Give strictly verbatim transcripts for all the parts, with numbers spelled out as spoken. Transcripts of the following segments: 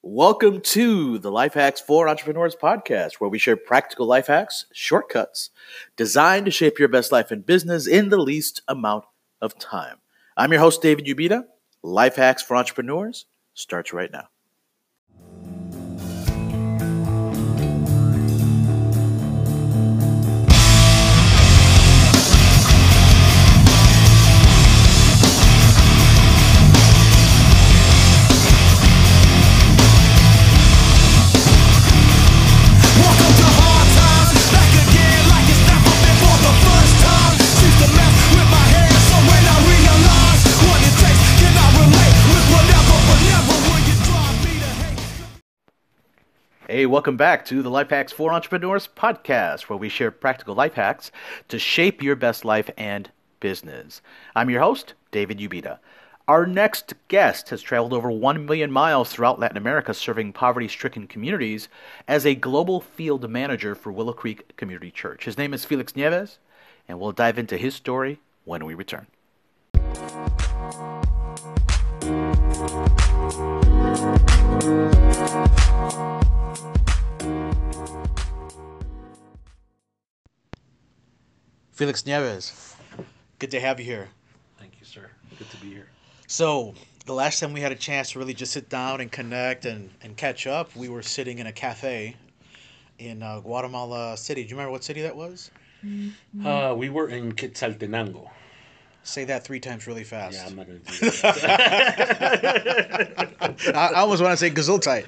Welcome to the Life Hacks for Entrepreneurs podcast, where we share practical life hacks, shortcuts, designed to shape your best life and business in the least amount of time. I'm your host, David Ubita. Life Hacks for Entrepreneurs starts right now. Hey, welcome back to the Life Hacks for Entrepreneurs podcast, where we share practical life hacks to shape your best life and business. I'm your host, David Ubita. Our next guest has traveled over one million miles throughout Latin America, serving poverty-stricken communities as a global field manager for Willow Creek Community Church. His name is Felix Nieves, and we'll dive into his story when we return. Felix Nieves, good to have you here. Thank you, sir. Good to be here. So, the last time we had a chance to really just sit down and connect and, and catch up, we were sitting in a cafe in uh, Guatemala City. Do you remember what city that was? Uh, we were in Quetzaltenango. Say that three times really fast. Yeah, I'm not going to do that. I, I almost want to say Gesundheit.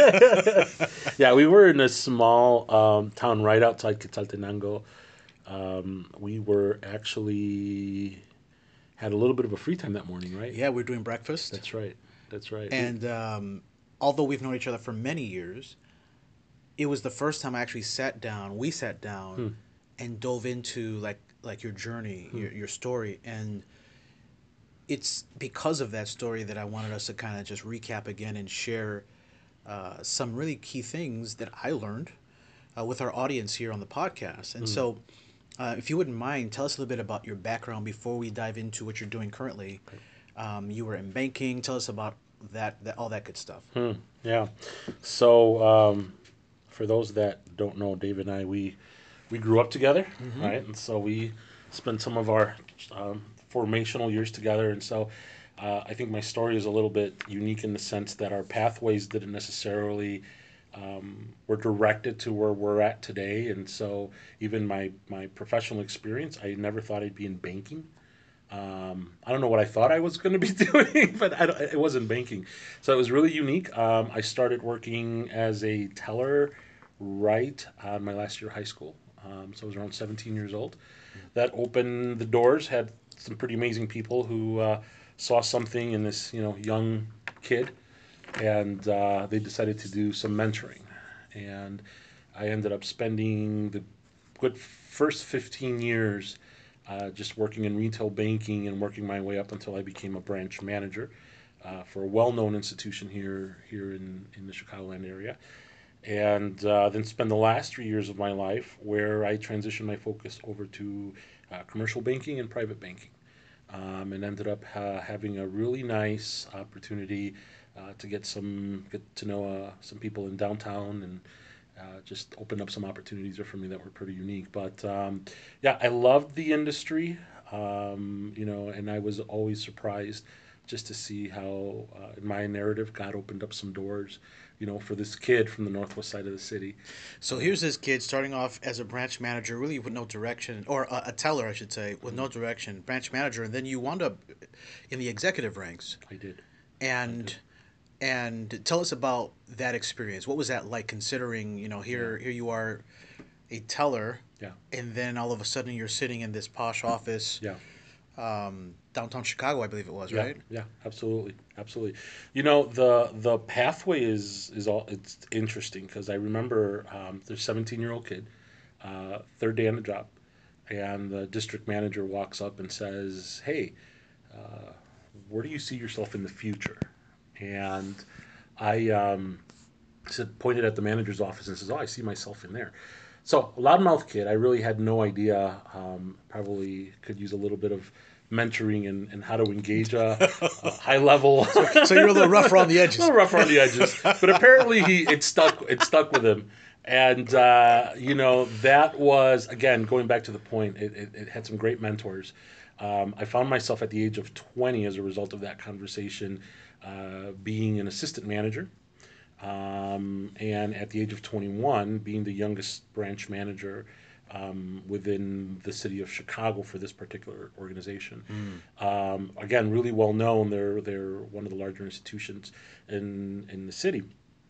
Yeah, we were in a small um, town right outside Quetzaltenango. Um, we were actually had a little bit of a free time that morning, right? Yeah, we were doing breakfast. That's right. That's right. And um, although we've known each other for many years, it was the first time I actually sat down. We sat down hmm. and dove into like like your journey, hmm. your your story, and it's because of that story that I wanted us to kind of just recap again and share uh, some really key things that I learned uh, with our audience here on the podcast. And hmm. so. Uh, if you wouldn't mind, tell us a little bit about your background before we dive into what you're doing currently. Um, you were in banking. Tell us about that, that all that good stuff. Hmm. Yeah. So um, for those that don't know, Dave and I, we we grew up together, mm-hmm. right? And so we spent some of our um, formational years together. And so uh, I think my story is a little bit unique in the sense that our pathways didn't necessarily Um, we're directed to where we're at today, and so even my, my professional experience, I never thought I'd be in banking. Um, I don't know what I thought I was going to be doing, but I don't, it wasn't banking. So it was really unique. Um, I started working as a teller right on my last year of high school. Um, so I was around seventeen years old. That opened the doors, had some pretty amazing people who uh, saw something in this, you know, young kid. And uh, they decided to do some mentoring. And I ended up spending the good first fifteen years uh, just working in retail banking and working my way up until I became a branch manager uh, for a well-known institution here here in, in the Chicagoland area. And uh, then spend the last three years of my life where I transitioned my focus over to uh, commercial banking and private banking. Um, and ended up uh, having a really nice opportunity Uh, to get some get to know uh, some people in downtown and uh, just opened up some opportunities there for me that were pretty unique. But um, yeah, I loved the industry, um, you know, and I was always surprised just to see how uh, in my narrative God opened up some doors, you know, for this kid from the northwest side of the city. So here's this kid starting off as a branch manager, really with no direction, or a, a teller, I should say, with mm-hmm. no direction, branch manager, and then you wound up in the executive ranks. I did. And. I did. And tell us about that experience. What was that like, considering, you know, here here you are, a teller, yeah, and then all of a sudden you're sitting in this posh office, yeah, um, downtown Chicago, I believe it was, yeah, right? Yeah, absolutely, absolutely. You know, the the pathway is is all it's interesting because I remember um, there's a seventeen-year-old kid, uh, third day on the job, and the district manager walks up and says, "Hey, uh, where do you see yourself in the future?" And I um, said, pointed at the manager's office and says, "Oh, I see myself in there." So, loudmouth kid, I really had no idea. Um, probably could use a little bit of mentoring and, and how to engage a, a high level. So you're a little rough around the edges. A little rough around the edges, but apparently he it stuck it stuck with him, and uh, you know that was again going back to the point. It, it, it had some great mentors. Um, I found myself at the age of twenty as a result of that conversation, uh, being an assistant manager. Um, and at the age of twenty-one, being the youngest branch manager um, within the city of Chicago for this particular organization. Mm. Um, again, really well known. They're they're one of the larger institutions in in the city.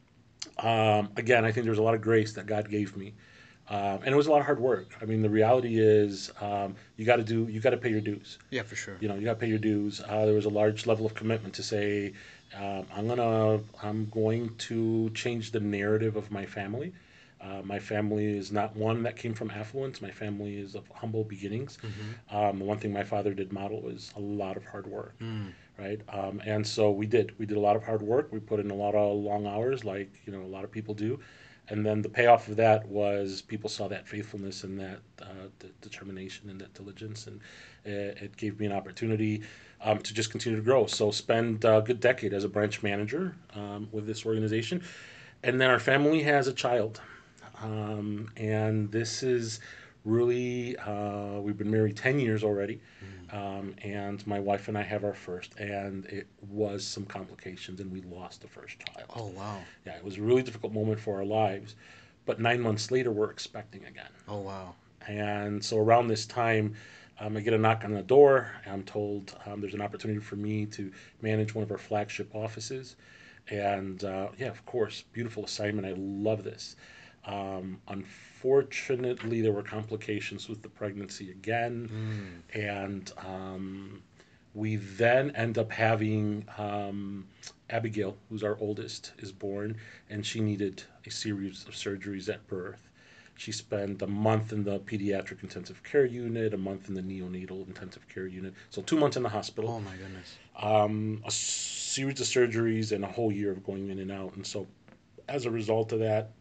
Um, again, I think there's a lot of grace that God gave me, um, and it was a lot of hard work. I mean, the reality is, um, you got to do you got to pay your dues. Yeah, for sure. You know, you got to pay your dues. Uh, there was a large level of commitment to say, um, I'm gonna, I'm going to change the narrative of my family. Uh, my family is not one that came from affluence. My family is of humble beginnings. Mm-hmm. Um, the one thing my father did model was a lot of hard work, mm. right? Um, and so we did. We did a lot of hard work. We put in a lot of long hours, like you know a lot of people do. And then the payoff of that was people saw that faithfulness and that uh, the determination and that diligence, and it, it gave me an opportunity um, to just continue to grow. So spend a good decade as a branch manager um, with this organization, and then our family has a child, um, and this is really uh, we've been married ten years already. Um, and my wife and I have our first, and it was some complications, and we lost the first child. Oh, wow. Yeah, it was a really difficult moment for our lives. But nine months later, we're expecting again. Oh, wow. And so around this time, um, I get a knock on the door. I'm told um, there's an opportunity for me to manage one of our flagship offices. And uh, yeah, of course, beautiful assignment. I love this. Um, unfortunately, there were complications with the pregnancy again, mm. and um, we then end up having um, Abigail, who's our oldest, is born, and she needed a series of surgeries at birth. She spent a month in the pediatric intensive care unit, a month in the neonatal intensive care unit, so two months in the hospital. Oh my goodness! Um, a series of surgeries and a whole year of going in and out, and so as a result of that,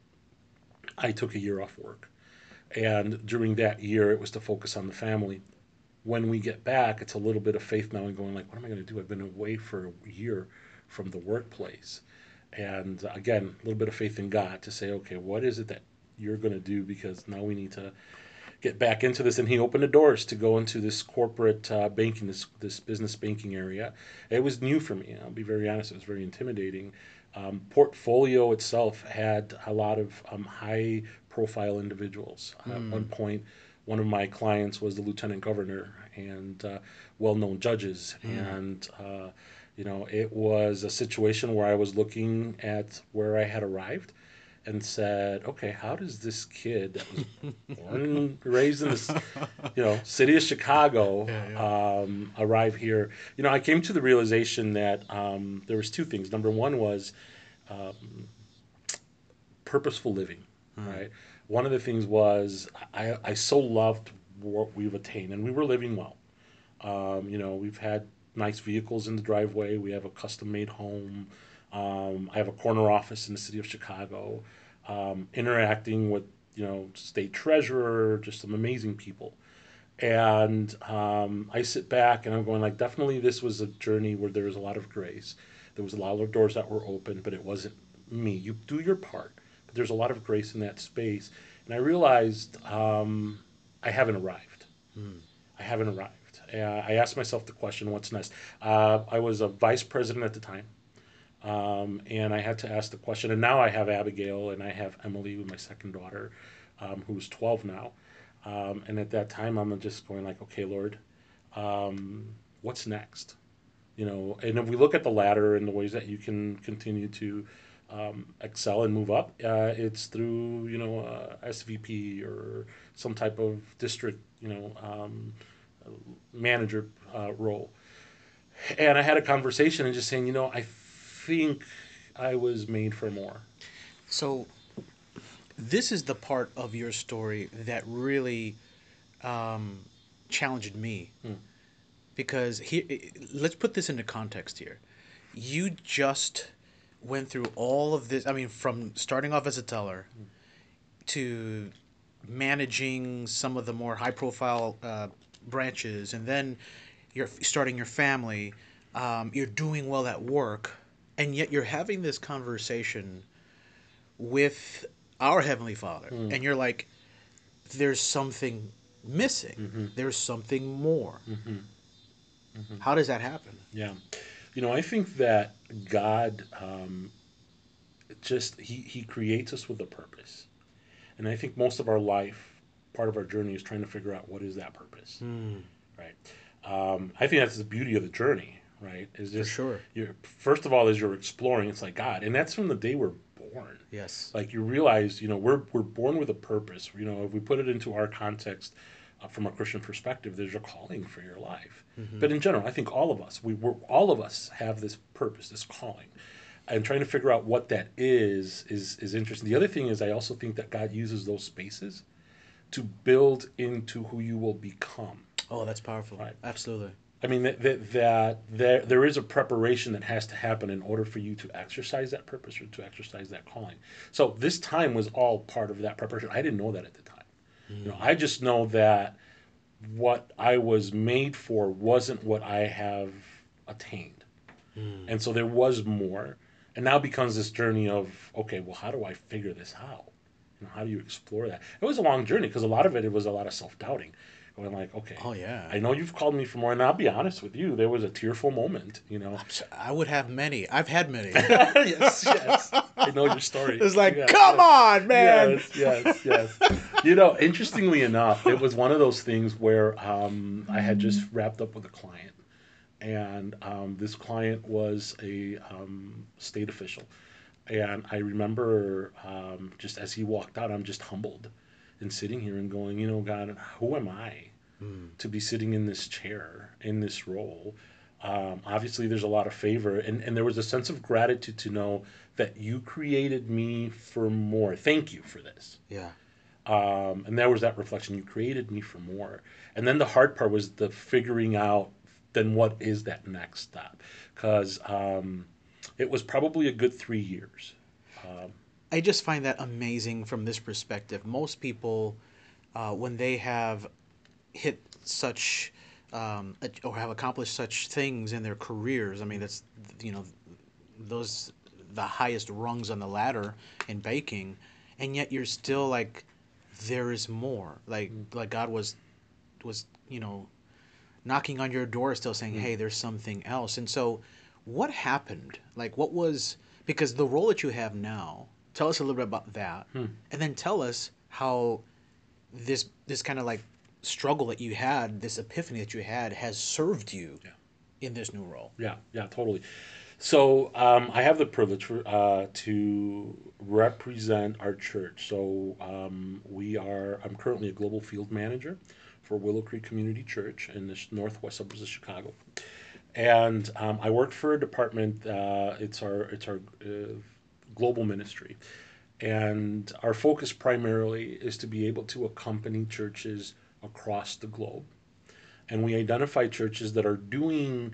I took a year off work. And during that year, it was to focus on the family. When we get back, it's a little bit of faith now and going like, what am I going to do? I've been away for a year from the workplace. And uh, again, a little bit of faith in God to say, okay, what is it that you're going to do? Because now we need to get back into this. And he opened the doors to go into this corporate uh, banking, this, this business banking area. It was new for me. I'll be very honest. It was very intimidating. Um, portfolio itself had a lot of um, high profile individuals. Uh, mm. At one point, one of my clients was the lieutenant governor and uh, well-known judges. Mm. And, uh, you know, it was a situation where I was looking at where I had arrived and said, okay, how does this kid that was born and raised in this, you know, city of Chicago yeah, yeah. Um, arrive here? You know, I came to the realization that um, there was two things. Number one was um, purposeful living, hmm. right? One of the things was I, I so loved what we've attained, and we were living well. Um, you know, we've had nice vehicles in the driveway. We have a custom-made home. Um, I have a corner office in the city of Chicago, um, interacting with, you know, state treasurer, just some amazing people. And um, I sit back and I'm going like, definitely this was a journey where there was a lot of grace. There was a lot of doors that were open, but it wasn't me. You do your part, but there's a lot of grace in that space. And I realized um, I haven't arrived. Hmm. I haven't arrived. Uh, I asked myself the question, what's next? Uh, I was a vice president at the time. Um, and I had to ask the question, and now I have Abigail and I have Emily, with my second daughter, um, who's twelve now. Um, and at that time, I'm just going like, okay, Lord, um, what's next? You know, and if we look at the ladder and the ways that you can continue to um, excel and move up, uh, it's through, you know, uh, S V P or some type of district, you know, um, manager uh, role. And I had a conversation and just saying, you know, I think I was made for more. So this is the part of your story that really um, challenged me. Hmm. Because here, let's put this into context here. You just went through all of this. I mean, from starting off as a teller hmm. to managing some of the more high-profile uh, branches, and then you're f- starting your family, um, you're doing well at work, and yet you're having this conversation with our Heavenly Father, Mm. and you're like, there's something missing. Mm-hmm. There's something more. Mm-hmm. Mm-hmm. How does that happen? Yeah. You know, I think that God um, just he he creates us with a purpose, and I think most of our life, part of our journey, is trying to figure out what is that purpose, Hmm. right? Um, I think that's the beauty of the journey, right? Is For just sure. you're first of all as you're exploring, it's like God, and that's from the day we're born. Yes. Like you realize, you know, we're we're born with a purpose. You know, if we put it into our context, uh, from a Christian perspective, there's a calling for your life. Hmm. But in general, I think all of us, we we're, all of us have this purpose, this calling, and trying to figure out what that is is is interesting. The other thing is, I also think that God uses those spaces to build into who you will become. Oh, that's powerful. Right. Absolutely. I mean that, that that there there is a preparation that has to happen in order for you to exercise that purpose or to exercise that calling. So this time was all part of that preparation. I didn't know that at the time. You know, Mm. I just know that what I was made for wasn't what I have attained. Mm. And so there was more. And now becomes this journey of, okay, well, how do I figure this out? You know, how do you explore that? It was a long journey because a lot of it, it was a lot of self doubting. Going like, okay, Oh yeah. I know you've called me for more. And I'll be honest with you, there was a tearful moment, you know. I'm so, I would have many. I've had many. Yes, yes. I know your story. It's like, Yes, come yes. on, man. Yes, yes, yes. You know, interestingly enough, it was one of those things where um, I had just wrapped up with a client, and um, this client was a um, state official, and I remember um, just as he walked out, I'm just humbled and sitting here and going, you know, God, who am I Mm. to be sitting in this chair in this role? Um, obviously, there's a lot of favor, and, and there was a sense of gratitude to know that you created me for more. Thank you for this. Yeah. Um, and there was that reflection. You created me for more. And then the hard part was the figuring out then what is that next step? Because um, it was probably a good three years. Um, I just find that amazing from this perspective. Most people, uh, when they have hit such um, or have accomplished such things in their careers, I mean, that's, you know, those the highest rungs on the ladder in baking, and yet you're still like, there is more. Like mm, like God was was you know knocking on your door, still saying, mm, hey, there's something else. And so, what happened? Like, what was, because the role that you have now, tell us a little bit about that, mm. and then tell us how this this kind of like struggle that you had, this epiphany that you had, has served you Yeah, in this new role. yeah, yeah, totally. So um, I have the privilege for, uh, to represent our church. So um, we are. I'm currently a global field manager for Willow Creek Community Church in the northwest suburbs of Chicago, and um, I work for a department. Uh, it's our it's our uh, global ministry, and our focus primarily is to be able to accompany churches across the globe, and we identify churches that are doing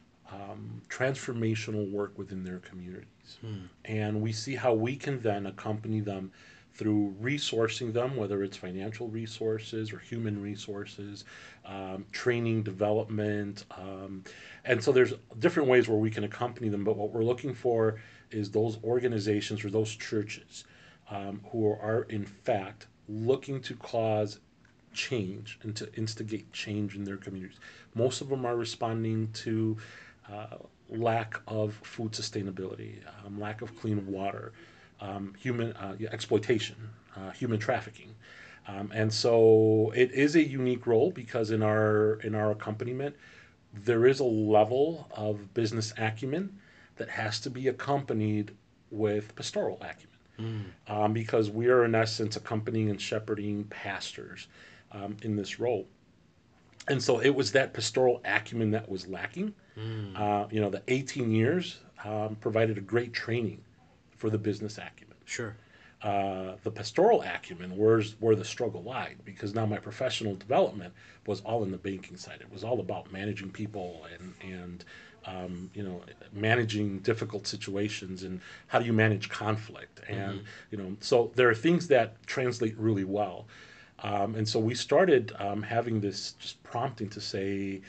um, transformational work within their communities. Hmm. And we see how we can then accompany them through resourcing them, whether it's financial resources or human resources, um, training, development. Um, and so there's different ways where we can accompany them. But what we're looking for is those organizations or those churches um, who are, in fact, looking to cause change and to instigate change in their communities. Most of them are responding to uh, lack of food sustainability, um, lack of clean water, um, human uh, yeah, exploitation, uh, human trafficking. Um, and so it is a unique role because in our in our accompaniment, there is a level of business acumen that has to be accompanied with pastoral acumen. Mm. Um, because we are in essence accompanying and shepherding pastors um, in this role. And so it was that pastoral acumen that was lacking. Mm. Uh, you know, the eighteen years um, provided a great training for the business acumen. Sure. Uh, the pastoral acumen, where's where the struggle lied, because now my professional development was all in the banking side. It was all about managing people and and um, you know managing difficult situations and how do you manage conflict and Mm-hmm. you know so there are things that translate really well. Um, and so we started um, having this just prompting to say,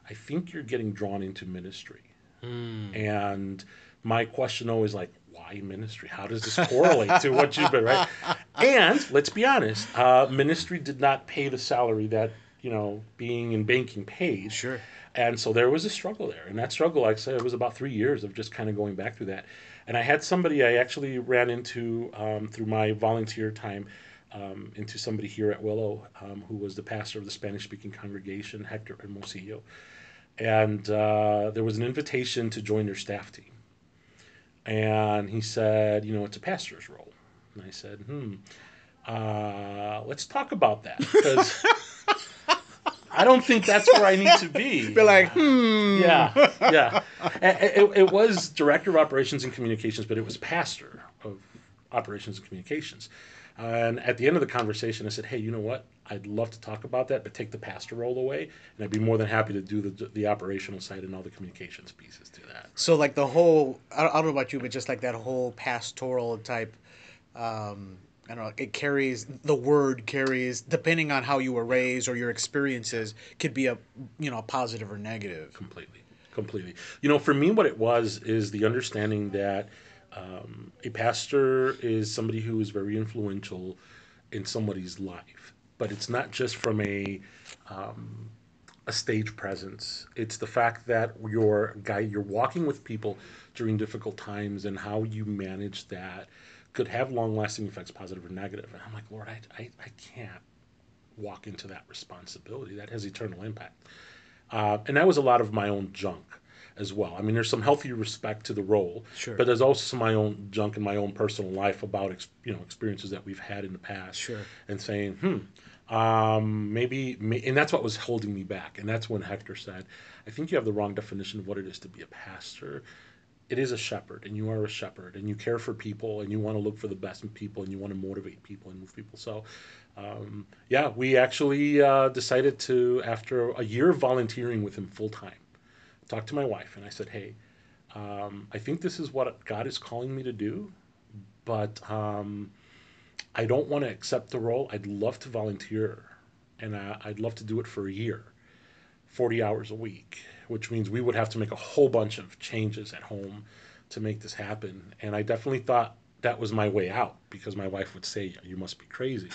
I think you're getting drawn into ministry. Mm. And my question always like, why ministry? How does this correlate to what you've been, right? And let's be honest, uh, ministry did not pay the salary that, you know, being in banking paid. Sure. And so there was a struggle there. And that struggle, like I said, it was about three years of just kind of going back through that. And I had somebody I actually ran into um, through my volunteer time um, into somebody here at Willow um, who was the pastor of the Spanish speaking congregation, Hector Hermosillo. And uh, there was an invitation to join their staff team. And he said, you know, it's a pastor's role. And I said, hmm, uh, let's talk about that. Because I don't think that's where I need to be. Be like, hmm. Yeah, yeah. It, it, it was director of operations and communications, but it was pastor of operations and communications. And at the end of the conversation, I said, hey, you know what? I'd love to talk about that, but take the pastor role away, and I'd be more than happy to do the the operational side and all the communications pieces to that. So like the whole, I don't, I don't know about you, but just like that whole pastoral type, um, I don't know, it carries, the word carries, depending on how you were raised or your experiences, could be a, you know, a positive or negative. Completely, completely. You know, for me, what it was is the understanding that um, a pastor is somebody who is very influential in somebody's life, but it's not just from a um, a stage presence. It's the fact that you're guy you're walking with people during difficult times, and how you manage that could have long lasting effects, positive or negative. And I'm like, Lord, I, I, I can't walk into that responsibility. That has eternal impact. Uh, and that was a lot of my own junk as well. I mean, there's some healthy respect to the role, Sure. but there's also some my own junk in my own personal life about ex- you know experiences that we've had in the past. Sure. And saying, hmm, um, maybe, may, and that's what was holding me back. And that's when Hector said, I think you have the wrong definition of what it is to be a pastor. It is a shepherd, and you are a shepherd, and you care for people, and you want to look for the best in people, and you want to motivate people and move people. So, um, yeah, we actually uh, decided to, after a year of volunteering with him full time, talk to my wife, and I said, hey, um, I think this is what God is calling me to do, but um, I don't want to accept the role. I'd love to volunteer, and I, I'd love to do it for a year, forty hours a week, which means we would have to make a whole bunch of changes at home to make this happen. And I definitely thought that was my way out, because my wife would say, you must be crazy.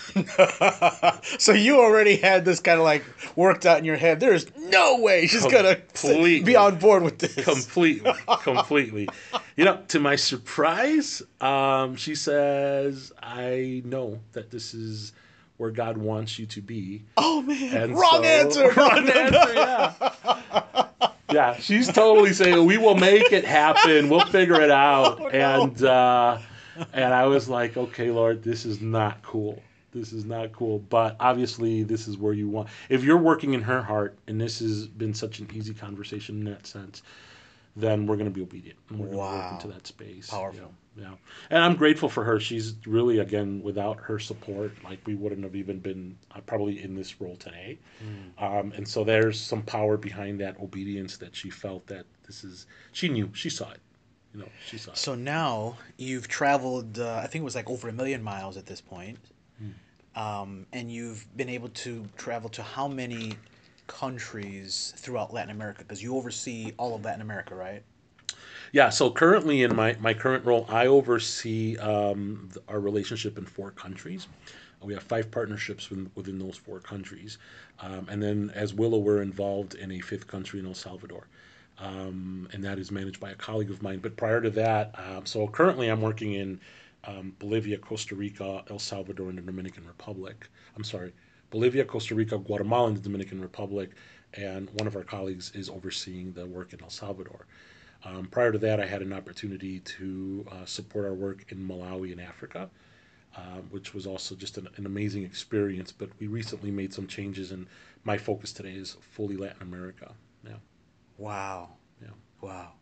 So you already had this kind of like worked out in your head. There's no way she's gonna Completely. be on board with this. Completely, completely. You know, to my surprise, um, she says, I know that this is where God wants you to be. Oh man, And wrong so- answer. Wrong answer, yeah. Yeah, she's totally saying, we will make it happen. We'll figure it out. Oh, no. And uh, and I was like, okay, Lord, this is not cool. This is not cool. But obviously, this is where you want. If you're working in her heart, and this has been such an easy conversation in that sense, then we're going to be obedient, and we're going to Wow. work into that space. Powerful. Yeah, yeah. And I'm grateful for her. She's really, again, without her support, like we wouldn't have even been uh, probably in this role today. Mm. Um, and so there's some power behind that obedience, that she felt that this is, she knew, she saw it. You know, she saw it. So now you've traveled, uh, I think it was like over a million miles at this point. Hmm. Um, and you've been able to travel to how many countries throughout Latin America? Because you oversee all of Latin America, right? Yeah, so currently in my, my current role, I oversee um, th- our relationship in four countries. We have five partnerships within, within those four countries. Um, and then as Willow, we're involved in a fifth country in El Salvador. Um, and that is managed by a colleague of mine. But prior to that, um, so currently I'm working in um, Bolivia, Costa Rica, El Salvador, and the Dominican Republic. I'm sorry, Bolivia, Costa Rica, Guatemala, and the Dominican Republic. And one of our colleagues is overseeing the work in El Salvador. Um, prior to that, I had an opportunity to uh, support our work in Malawi in Africa, um, which was also just an, an amazing experience. But we recently made some changes, and my focus today is fully Latin America. Yeah. Wow. Yeah. Wow.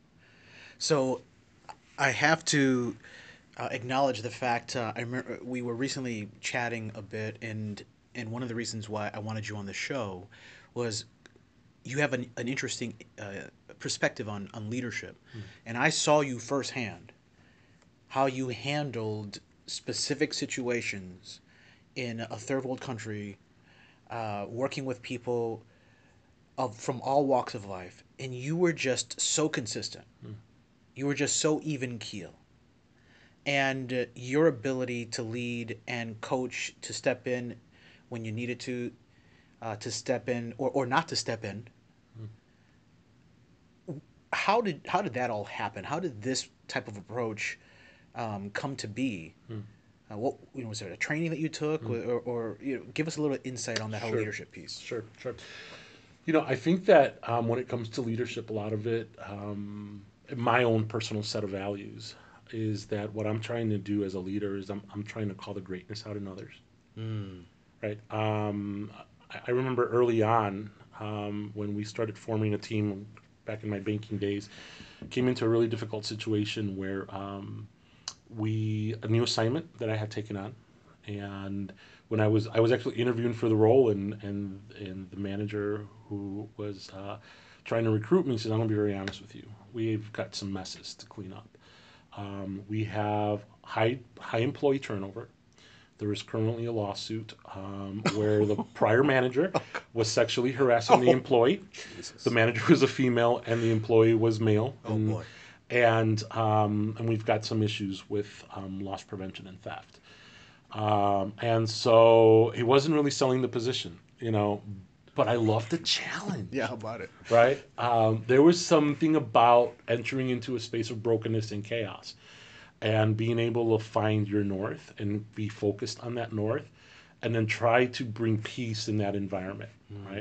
So I have to uh, acknowledge the fact uh, I remember we were recently chatting a bit, and and one of the reasons why I wanted you on the show was you have an, an interesting uh, perspective on, on leadership. Mm. And I saw you firsthand how you handled specific situations in a third world country, uh, working with people of from all walks of life, and you were just so consistent. Mm. You were just so even keel, and uh, your ability to lead and coach, to step in when you needed to, uh, to step in or, or not to step in. Mm. How did how did that all happen? How did this type of approach um, come to be? Mm. Uh, what you know, was there a training that you took, Mm. or, or you know, give us a little insight on that whole Sure, leadership piece? sure, sure. You know, I think that um, when it comes to leadership, a lot of it, um, my own personal set of values, is that what I'm trying to do as a leader is I'm, I'm trying to call the greatness out in others, Mm. right? Um, I, I remember early on um, when we started forming a team back in my banking days, came into a really difficult situation where um, we a new assignment that I had taken on, and when I was I was actually interviewing for the role, and and and the manager who was uh, trying to recruit me said, "I'm going to be very honest with you. We've got some messes to clean up. Um, we have high high employee turnover. There is currently a lawsuit um, where the prior manager was sexually harassing the Oh, employee. The Jesus. manager was a female and the employee was male, Oh and boy. and um, and we've got some issues with um, loss prevention and theft. Um, and so he wasn't really selling the position, you know. But I love the Yeah, challenge, how about it? right? Um, there was something about entering into a space of brokenness and chaos, and being able to find your north and be focused on that north, and then try to bring peace in that environment, Mm. right?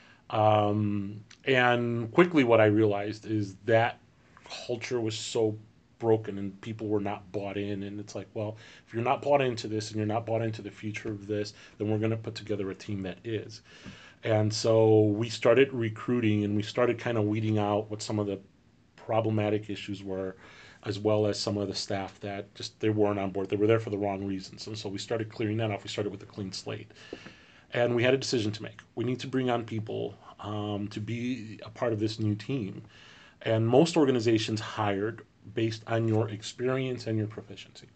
Um, and quickly, what I realized is that culture was so broken and people were not bought in. And it's like, well, if you're not bought into this and you're not bought into the future of this, then we're going to put together a team that is. And so we started recruiting and we started kind of weeding out what some of the problematic issues were, as well as some of the staff that just they weren't on board. They were there for the wrong reasons. And so we started clearing that off. We started with a clean slate. And we had a decision to make. We need to bring on people um, to be a part of this new team. And most organizations hired based on your experience and your proficiency.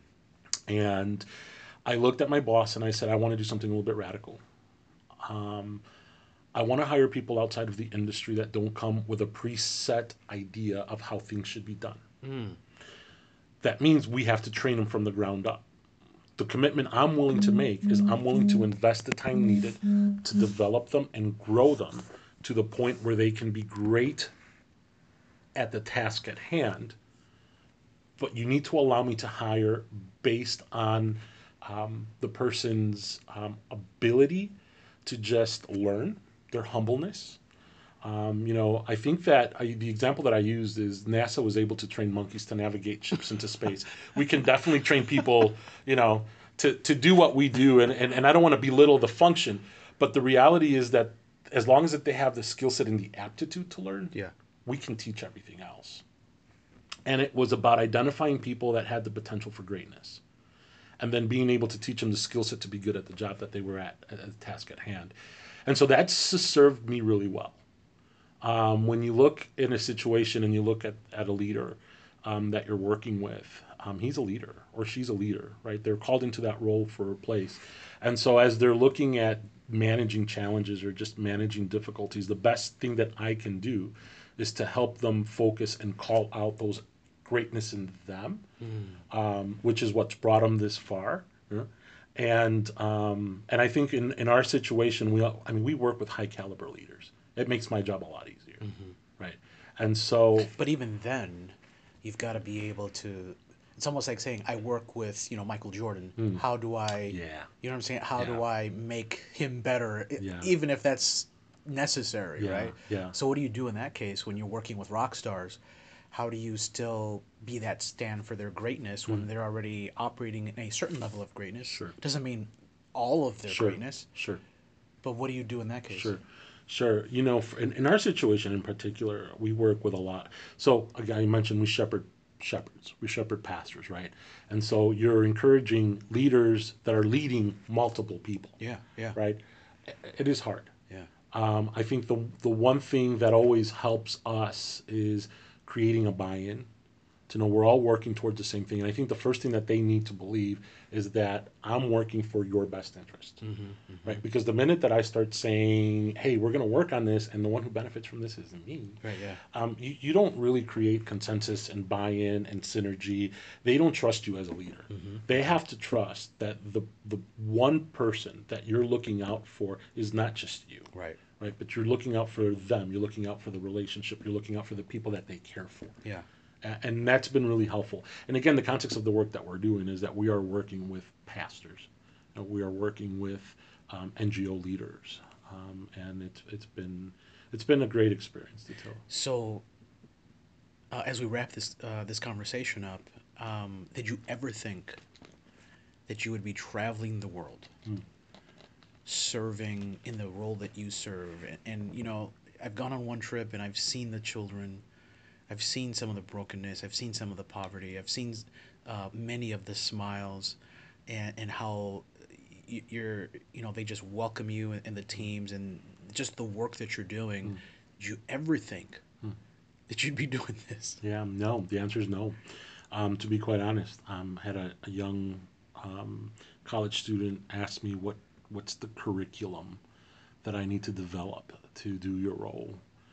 And I looked at my boss and I said, I want to do something a little bit radical. Um, I want to hire people outside of the industry that don't come with a preset idea of how things should be done. Mm. That means we have to train them from the ground up. The commitment I'm willing to make is I'm willing to invest the time needed to develop them and grow them to the point where they can be great at the task at hand. But you need to allow me to hire based on um, the person's um, ability to just learn, their humbleness. Um, you know, I think that I, the example that I used is NASA was able to train monkeys to navigate ships into space. We can definitely train people, you know, to, to do what we do. And, and, and I don't want to belittle the function, but the reality is that as long as that they have the skill set and the aptitude to learn, Yeah. we can teach everything else. And it was about identifying people that had the potential for greatness and then being able to teach them the skill set to be good at the job that they were at, at the task at hand. And so that's served me really well. Um, when you look in a situation and you look at, at a leader um, that you're working with, um, he's a leader or she's a leader, right? They're called into that role for a place. And so as they're looking at managing challenges or just managing difficulties, the best thing that I can do is to help them focus and call out those greatness in them, Mm. um, which is what's brought them this far. Yeah. And um, and I think in, in our situation, we I mean we work with high caliber leaders. It makes my job a lot easier, Mm-hmm. right? And so, But even then, you've got to be able to. It's almost like saying, I work with, you know, Michael Jordan. mm, How do I, yeah, you know what I'm saying? How yeah, do I make him better, e- yeah, even if that's necessary, yeah, right? yeah. So what do you do in that case when you're working with rock stars? How do you still be that stand for their greatness when Mm, they're already operating in a certain level of greatness? sure, Doesn't mean all of their sure, greatness, sure, but what do you do in that case? sure, sure. You know, for, in, in our situation in particular, we work with a lot. So, again, you mentioned we shepherd shepherds, we shepherd pastors, right? And so you're encouraging leaders that are leading multiple people, Yeah, yeah, right? It is hard. yeah. Um, I think the the one thing that always helps us is creating a buy-in to know we're all working towards the same thing. And I think the first thing that they need to believe is that I'm working for your best interest, Mm-hmm, mm-hmm. right? Because the minute that I start saying, hey, we're going to work on this, and the one who benefits from this is me, Right. Yeah. um, you, you don't really create consensus and buy-in and synergy. They don't trust you as a leader. Mm-hmm. They have to trust that the, the one person that you're looking out for is not just you, Right. right? But you're looking out for them. You're looking out for the relationship. You're looking out for the people that they care for. Yeah. And that's been really helpful. And again, the context of the work that we're doing is that we are working with pastors, uh, we are working with um, N G O leaders, um, and it's it's been it's been a great experience to tell. So, uh, as we wrap this uh, this conversation up, um, did you ever think that you would be traveling the world, Mm. serving in the role that you serve? And, and you know, I've gone on one trip and I've seen the children. I've seen some of the brokenness. I've seen some of the poverty. I've seen uh, many of the smiles, and and how y- you're you know they just welcome you and, and the teams and just the work that you're doing. Mm. Did you ever think Mm. that you'd be doing this? Yeah, no. The answer is no. Um, to be quite honest, um, I had a, a young um, college student ask me what what's the curriculum that I need to develop to do your role,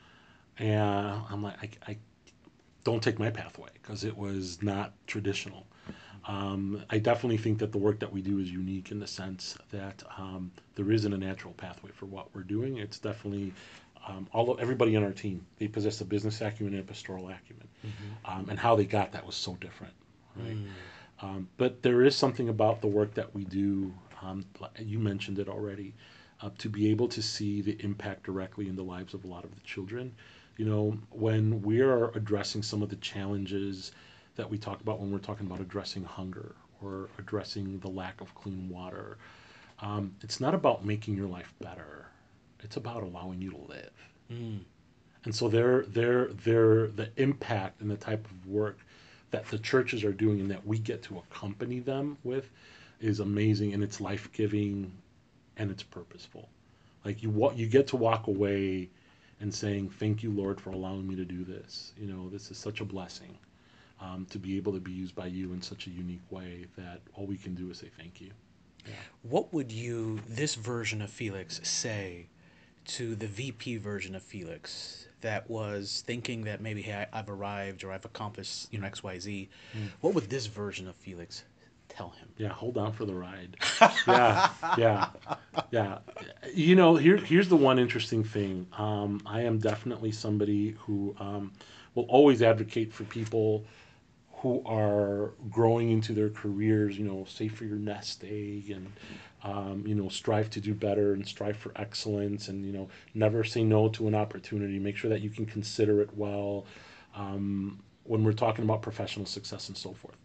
and I'm like, I, I don't take my pathway because it was not traditional. Um, I definitely think that the work that we do is unique in the sense that um, there isn't a natural pathway for what we're doing. It's definitely um, all of, everybody on our team, they possess a business acumen and a pastoral acumen, Mm-hmm. um, and how they got that was so different, right? Mm. Um, but there is something about the work that we do. Um, you mentioned it already. Uh, to be able to see the impact directly in the lives of a lot of the children, you know, when we are addressing some of the challenges that we talk about when we're talking about addressing hunger or addressing the lack of clean water, um, it's not about making your life better. It's about allowing you to live. Mm. And so they're, they're, they're, the impact and the type of work that the churches are doing and that we get to accompany them with is amazing, and it's life-giving and it's purposeful. Like you wa- you get to walk away and saying, thank you, Lord, for allowing me to do this. You know, this is such a blessing, um, to be able to be used by you in such a unique way that all we can do is say thank you. Yeah. What would you, this version of Felix, say to the V P version of Felix that was thinking that maybe, hey, I, I've arrived or I've accomplished, you know, X, Y, Z? Mm. What would this version of Felix tell him? Yeah, hold on for the ride. Yeah, yeah, yeah. You know, here here's the one interesting thing. Um, I am definitely somebody who um, will always advocate for people who are growing into their careers. You know, save for your nest egg, and um, you know, strive to do better and strive for excellence, and you know, never say no to an opportunity. Make sure that you can consider it well. Um, when we're talking about professional success and so forth.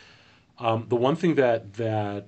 Um, the one thing that that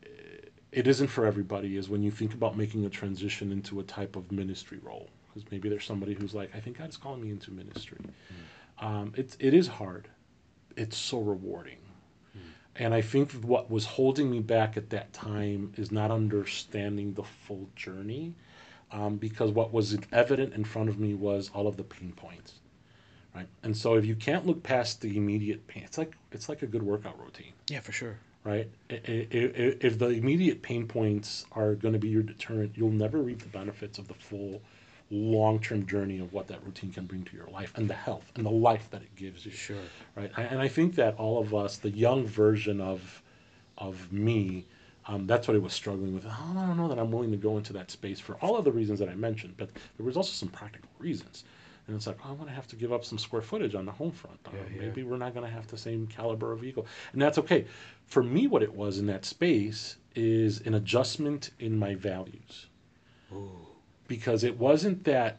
it isn't for everybody is when you think about making a transition into a type of ministry role. Because maybe there's somebody who's like, I think God is calling me into ministry. Mm. Um, it's it is hard. It's so rewarding. Mm. And I think what was holding me back at that time is not understanding the full journey, um, because what was evident in front of me was all of the pain points, right? And so if you can't look past the immediate pain, it's like it's like a good workout routine, Yeah, for sure. right? I- I- I- If the immediate pain points are going to be your deterrent, you'll never reap the benefits of the full long-term journey of what that routine can bring to your life and the health and the life that it gives you, Sure. right? And I think that all of us, the young version of of me, um, that's what I was struggling with. Oh, I don't know that I'm willing to go into that space for all of the reasons that I mentioned, but there was also some practical reasons. And it's like, oh, I'm going to have to give up some square footage on the home front. Uh, Yeah, yeah. maybe we're not going to have the same caliber of vehicle. And that's okay. For me, what it was in that space is an adjustment in my values. Ooh, Because it wasn't that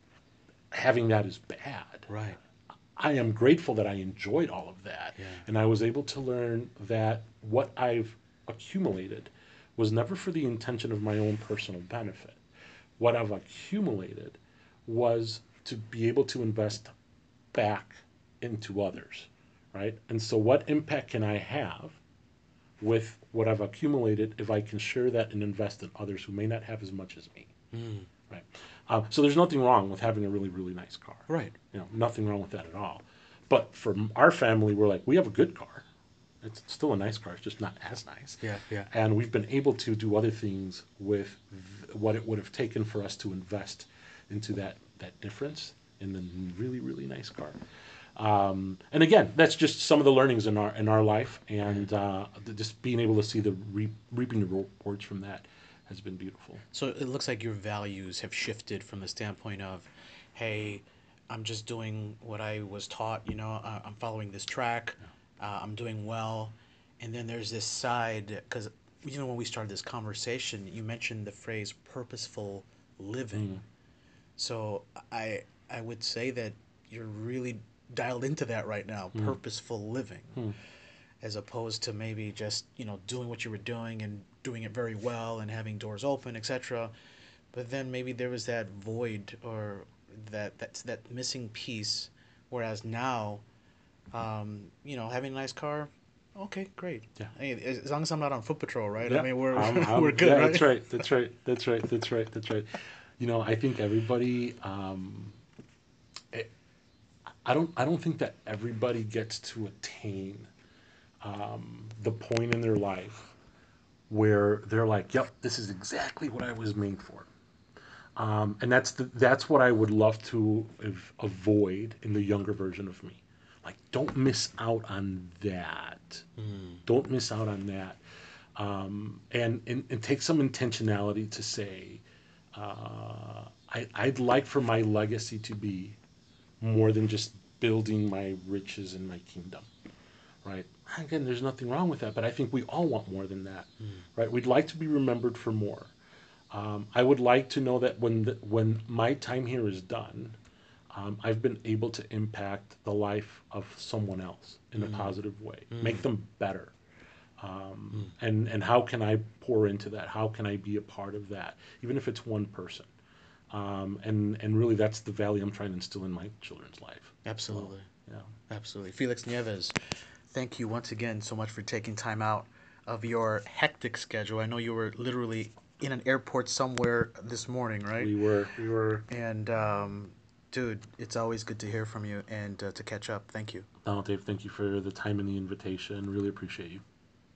having that is bad. right. I am grateful that I enjoyed all of that. Yeah. And I was able to learn that what I've accumulated was never for the intention of my own personal benefit. What I've accumulated was to be able to invest back into others, right? And so, what impact can I have with what I've accumulated if I can share that and invest in others who may not have as much as me, Mm. right? Um, so, there's nothing wrong with having a really, really nice car. Right. You know, nothing wrong with that at all. But for our family, we're like, we have a good car. It's still a nice car. It's just not as nice. Yeah, yeah. And we've been able to do other things with th- what it would have taken for us to invest into that that difference in the really really nice car. Um, and again, that's just some of the learnings in our in our life, and uh, just being able to see the re- reaping the rewards from that has been beautiful. So it looks like your values have shifted from the standpoint of, hey, I'm just doing what I was taught, you know, uh, I'm following this track, uh, I'm doing well. And then there's this side, because, you know, when we started this conversation, you mentioned the phrase purposeful living. Mm. So I, I would say that you're really dialed into that right now, purposeful living, Mm. as opposed to maybe just, you know, doing what you were doing and doing it very well and having doors open, et cetera. But then maybe there was that void or that that's that missing piece. Whereas now, um, you know, having a nice car, okay, great. Yeah. Hey, as as long as I'm not on foot patrol, right? I Yeah, mean, we're I'm, we're I'm, good, yeah, right? that's right. That's right. That's right. That's right. That's right. You know, I think everybody. Um, it, I don't. I don't think that everybody gets to attain um, the point in their life where they're like, "Yep, this is exactly what I was made for." Um, and that's the, that's what I would love to av- avoid in the younger version of me. Like, don't miss out on that. Mm. Don't miss out on that. Um, and, and and take some intentionality to say, uh, I, I'd like for my legacy to be more than just building my riches and my kingdom, right? Again, there's nothing wrong with that, but I think we all want more than that, Mm. right? We'd like to be remembered for more. Um, I would like to know that when the, when my time here is done, um, I've been able to impact the life of someone else in a Mm. positive way, make Mm. them better. Um, Mm. and and how can I pour into that? How can I be a part of that, even if it's one person? Um, and and really, that's the value I'm trying to instill in my children's life as well. Absolutely. Yeah. Absolutely. Felix Nieves, thank you once again so much for taking time out of your hectic schedule. I know you were literally in an airport somewhere this morning, right? We were we were. And, um, dude, it's always good to hear from you and uh, to catch up. Thank you. No, Dave, thank you for the time and the invitation. Really appreciate you.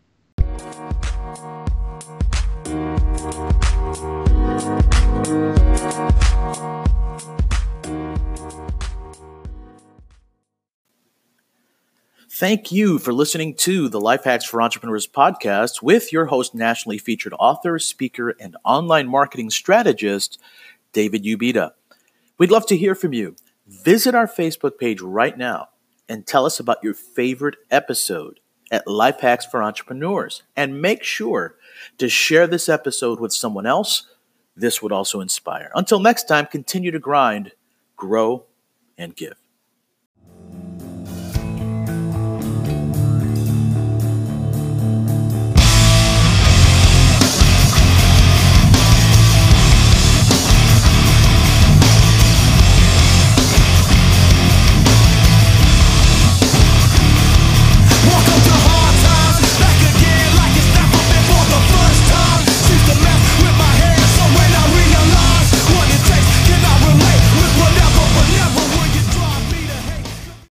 Thank you for listening to the Life Hacks for Entrepreneurs podcast with your host, nationally featured author, speaker, and online marketing strategist, David Ubita. We'd love to hear from you. Visit our Facebook page right now and tell us about your favorite episode at Life Hacks for Entrepreneurs. And make sure to share this episode with someone else. This would also inspire. Until next time, continue to grind, grow, and give.